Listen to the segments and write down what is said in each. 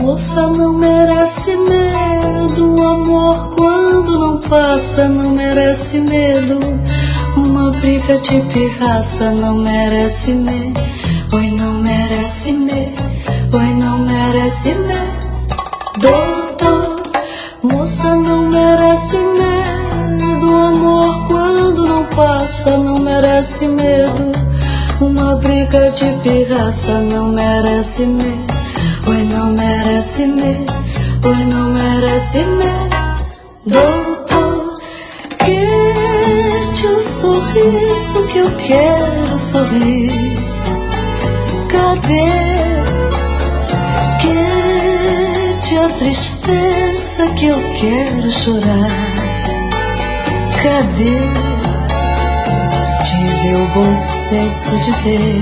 Moça, não merece medo, o amor quando não passa não merece medo. Uma briga de pirraça não merece medo. Oi, não merece medo, oi, não merece medo. Doutor, moça, não merece medo, o amor quando não passa não merece medo. Uma briga de pirraça não merece medo. Oi, não merece medo, oi, não merece medo. Doutor, quente o sorriso que eu quero sorrir. Cadê? Quente a tristeza que eu quero chorar. Cadê? Tive o bom senso de ver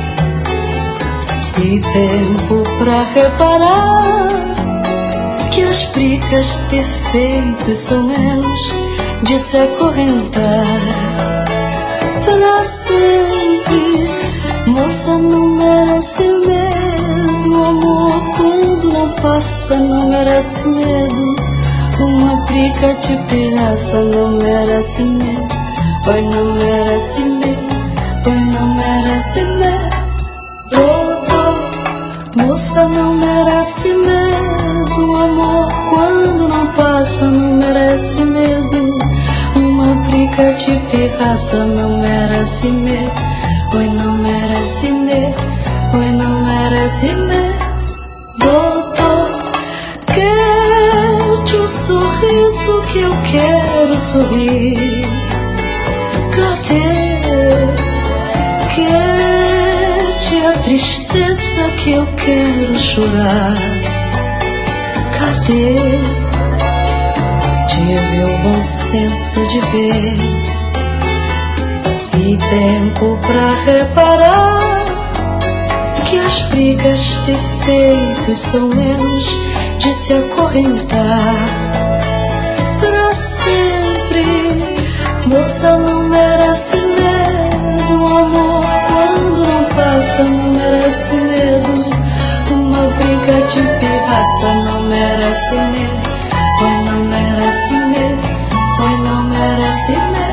e tempo pra reparar que as brigas, defeitos são menos de se acorrentar pra sempre. Moça, não merece medo, o amor quando não passa não merece medo. Uma briga de pirraça não merece medo. Oi, não merece medo, oi, não merece medo. Moça, não merece medo, o amor quando não passa não merece medo. Uma briga de pirraça não merece medo. Oi, não merece medo, oi, não merece medo. Doutor, quente o sorriso que eu quero sorrir. Cadê? Quente a tristeza que eu quero chorar. Cadê? Tive o bom senso de ver e tempo pra reparar que as brigas, defeitos são menos de se acorrentar pra sempre. Moça, não merece medo, o amor quando não passa não merece medo. Uma briga de pirraça não merece medo. Oi, não merece medo, oi, não merece medo.